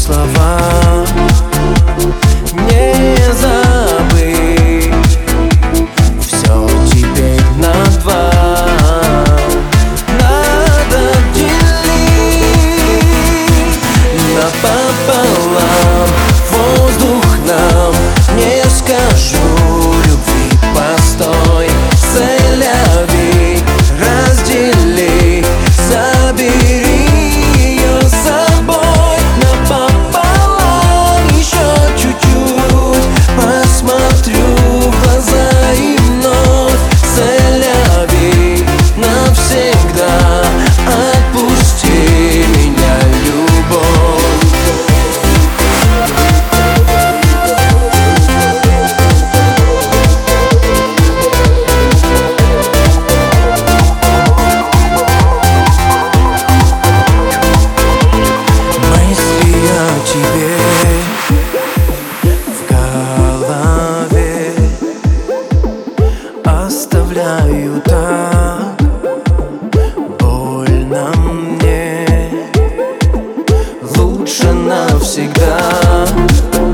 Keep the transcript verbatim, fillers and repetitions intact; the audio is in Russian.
слова не забыть. Все теперь на два надо делить напополам. Воздух нам не скажу любви, постой, целяви, раздели, забери ее с собой напополам. Еще чуть-чуть посмотрю в глаза и вновь целяви навсегда. Отпусти меня, любовь. Тебе в голове оставляю так больно мне. Лучше навсегда